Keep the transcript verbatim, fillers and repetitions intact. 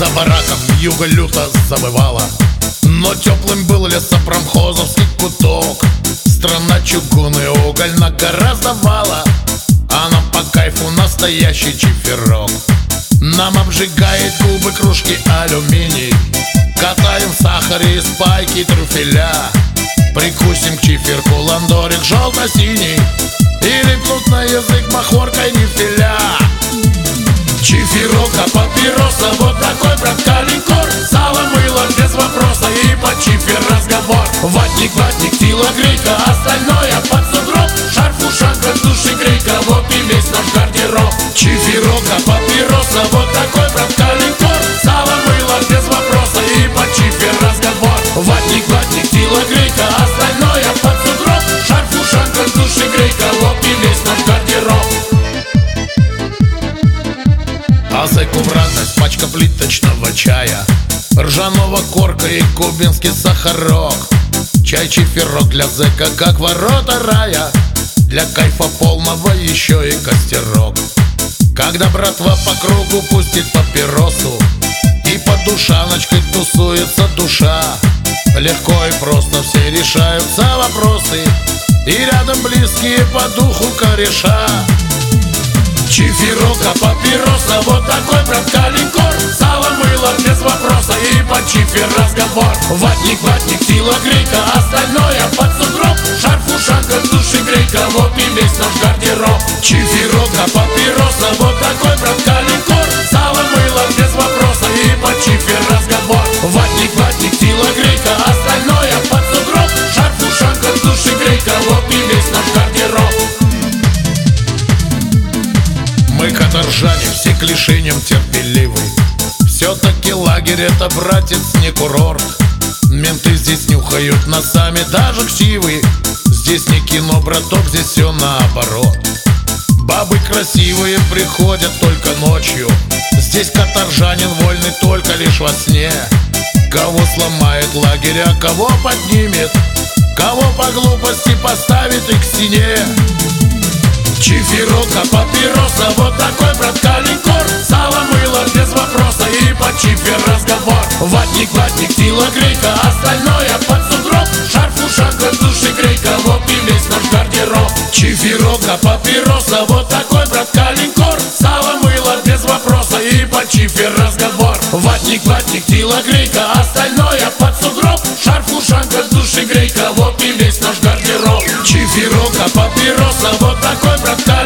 За бараком юга люто завывала, но теплым был лесопромхозовский куток. Страна чугун и уголь на гораздо вала, а нам по кайфу настоящий чиферок. Нам обжигает губы кружки алюминий, катаем в сахаре из пайки трюфеля. Прикусим к чиферку ландорик желто-синий, или плут на язык махоркой нефиля. Чиферок, а папироса, вот такой, братка, линкор. Сало, мыло, без вопроса, и по чифер разговор. Ватник, ватник, телогрейка, остальное под сугроб. Шарф, ушанка, души, грейка, вот и весь наш гардероб. Чиферок, а папироса, вот такой, братка, линкор. Сало, мыло, без вопроса, и по чифер разговор. Ватник, ватник, телогрейка, остальное под сугроб. Шарф, ушанка, души, грейка, вот и весь наш гардероб. А зэку в радость пачка плиточного чая, ржаного корка и кубинский сахарок. Чай чиферок для зэка, как ворота рая, для кайфа полного еще и костерок. Когда братва по кругу пустит папиросу, и под душаночкой тусуется душа, легко и просто все решаются вопросы, и рядом близкие по духу кореша. Чиферок, а папироса, вот такой, братка, линкор. Сало, мыло, без вопроса, и по чифер разговор. Ватник, ватник, телогрейка, остальное под сугроб. Шарф, ушанка, души, грейка, вот и весь наш гардероб. Чиферок, а папироса, вот такой, братка, линкор. Сало, мыло, без вопроса, и по чифер разговор. Ватник, ватник, телогрейка, остальное под сугроб. Шарф, ушанка, души, грейка, вот и весь наш гардероб. Мы каторжане, все к лишениям терпеливы. Все-таки лагерь это, братец, не курорт. Менты здесь нюхают носами даже ксивы. Здесь не кино, браток, здесь все наоборот. Бабы красивые приходят только ночью. Здесь каторжанин вольный только лишь во сне. Кого сломает лагерь, а кого поднимет, кого по глупости поставит и к стене. Чиферок, а папироса, вот такой, братка, линкор. Сало, мыло, без вопроса, и по чифер разговор. Ватник, ватник, телогрейка, остальное под сугроб. Шарф, ушанка, души, грейка, вот и весь наш гардероб. Чиферок, а папироса, вот такой, братка, линкор. Сало, мыло, без вопроса, и по чифер разговор. Ватник, ватник, телогрейка, остальное под сугроб. Шарф, ушанка, души, грейка, вот и весь наш гардероб. Чиферок, а папироса, вот такой, братка,